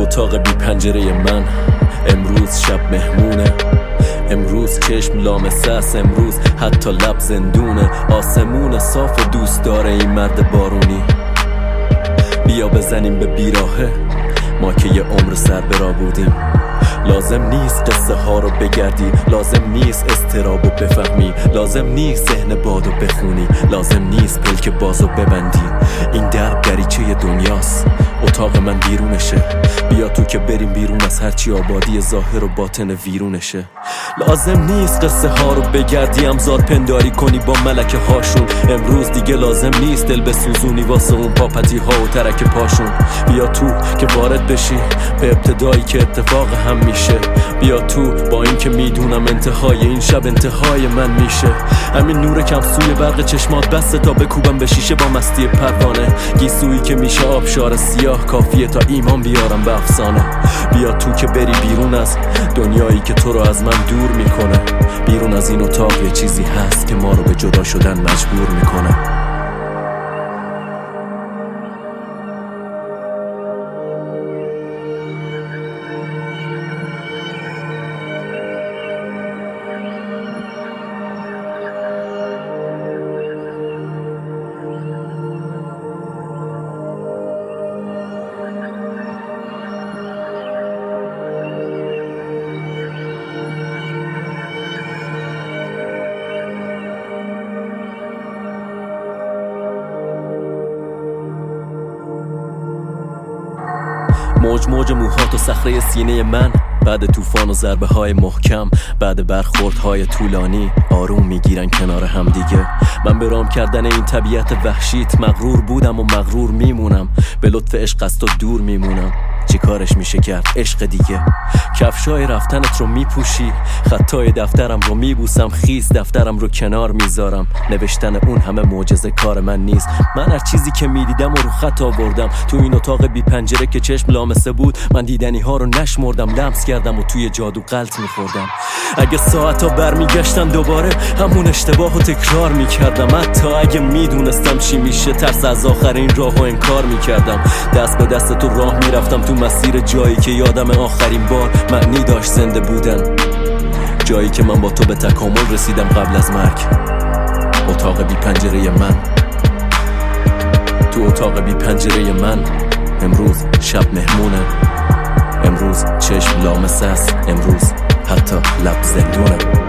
اتاق بی پنجره من امروز شب مهمونه، امروز چشم لامسه است، امروز حتی لب زندونه. آسمون صاف و دوست داره این مرد بارونی. بیا بزنیم به بیراهه، ما که یه عمر سر برا بودیم. لازم نیست قصه ها رو بگردی، لازم نیست اضطراب رو بفهمی، لازم نیست ذهن بادو بخونی، لازم نیست پلک بازو ببندی. این در دریچه دنیاست، اتاق من بیرونشه. بیا تو که بریم بیرون از هرچی آبادی ظاهر و باطن ویرونشه. لازم نیست قصه ها رو بگردی، امزاد پنداری کنی با ملکه هاشون. امروز دیگه لازم نیست دل بسوزونی واسه اون پاپتی ها و ترک پاشون. بیا تو که وارد بشی به ابتدایی که اتفاق هم میشه. بیا تو با این که میدونم انتهای این شب انتهای من میشه. همین نور کم سوی برق چشمات بسته تا بکوبم به شیشه با مستی پروانه. گیسویی که میشه آبشار سیاه کافیه تا ایمان بیارم به افسانه. بیا تو که بری بیرون از دنیایی که تو رو از من دور میکنه. بیرون از این اتاق یه چیزی هست که ما رو به جدا شدن مجبور میکنه. موج موج موهات و صخره سینه من، بعد طوفان و ضربه های محکم، بعد برخوردهای طولانی آروم میگیرن کنار هم دیگه. من به رام کردن این طبیعت وحشیت مغرور بودم و مغرور میمونم. به لطف عشق از تو دور میمونم. چی کارش میشه کرد عشق دیگه؟ کفشای رفتنت رو میپوشی، خطای دفترم رو میبوسم، خیز دفترم رو کنار میذارم. نوشتن اون همه معجزه کار من نیست. من هر چیزی که میدیدم و رو خط آوردم. تو این اتاق بی پنجره که چشم لامسه بود، من دیدنی ها رو نشمردم، لمس کردم و توی جادو غلط میخوردم. اگه ساعتا برمیگشتن دوباره همون اشتباه رو تکرار میکردم. حتی اگه میدونستم چی میشه ترس از آخرین راهو انکار میکردم. دست به دست تو راه میرفتم تو مسیر جایی که یادم آخرین بار معنی داشت زنده بودن. جایی که من با تو به تکامل رسیدم قبل از مرگ. اتاق بی پنجره من، تو اتاق بی پنجره من امروز شب مهمونه. امروز چشم لامسه است، امروز حتی لب زندونه.